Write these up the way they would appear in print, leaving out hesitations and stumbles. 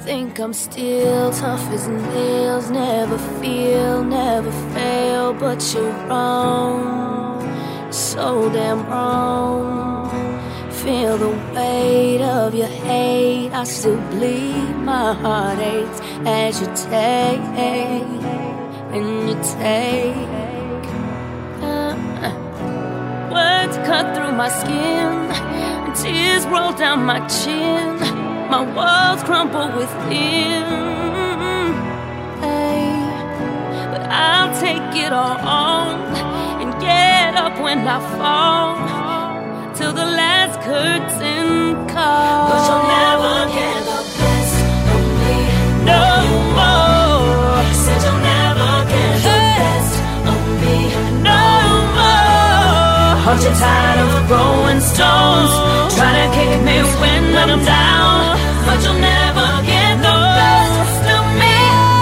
Think I'm still tough as nails, never feel, never fail, but you're wrong, so damn wrong. Feel the weight of your hate, I still bleed, my heart aches as you take, and you take. Words cut through my skin, and tears roll down my chin. My walls crumble within, hey, but I'll take it all on and get up when I fall, till the last curtain calls. But you'll never get the best of me no more. You said you'll never get the best of me no more. Aren't you tired of throwing stones, trying to keep me when I'm down? But you'll never get the best of me.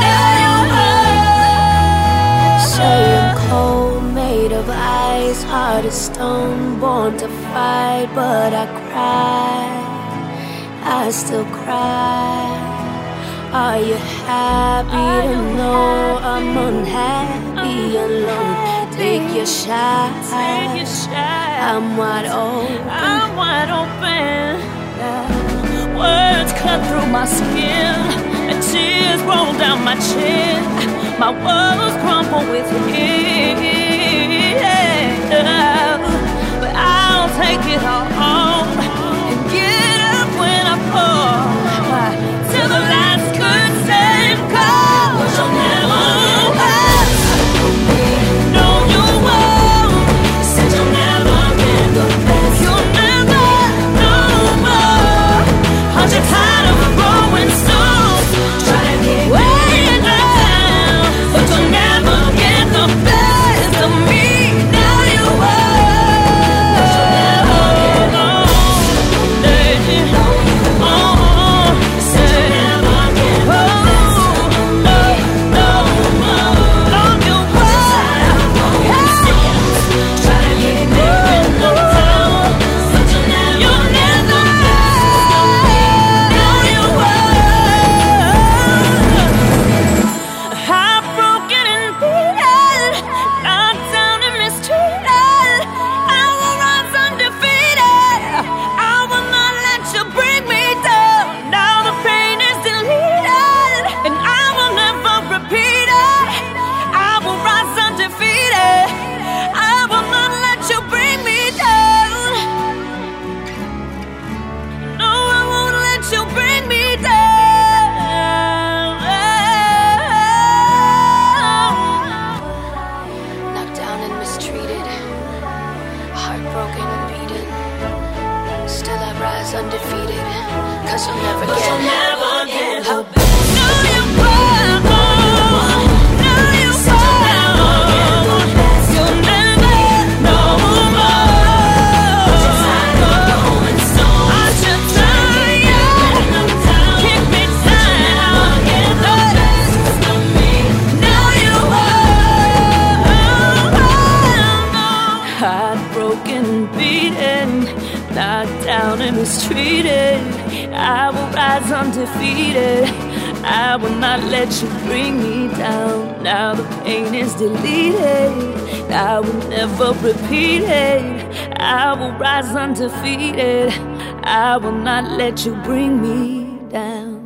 Say I'm cold, made of ice, hard as stone, born to fight, but I cry, I still cry. Are you happy to know I'm unhappy alone? Take your shot, I'm wide open, I'm wide open. Words cut through my skin, and tears roll down my chin. My walls crumble within, but I'll take it all home and get up when I fall, till the last curtain calls. But you'll never No, you won't. You said you'll never get the best. You'll never, no more. Aren't you tired of throwing stones, trying to keep me down, but you'll never get the best of me. Now you won't. But you'll never get the Lady, You said you'll never get the best of me no more. no, you won't. Try to keep me when I'm down, but you'll never get the best of me. No, you won't. Heartbroken and beaten, knocked down and mistreated, I will rise undefeated. I will not let you bring me down. Now the pain is deleted, and I will never repeat it. I will rise undefeated. I will not let you bring me down. No, I won't let you bring me down. Knocked down and mistreated, heartbroken and beaten, still I rise undefeated, 'cause you'll never But get you'll never get the No, best. you won't. No, you won't. You'll never, no more. Throwing stones, I should tell you, keep me down. the best of me. No, you won't. Heartbroken, beaten, knocked down and mistreated, I will rise undefeated. I will not let you bring me down. Now the pain is deleted, I will never repeat it. I will rise undefeated. I will not let you bring me down.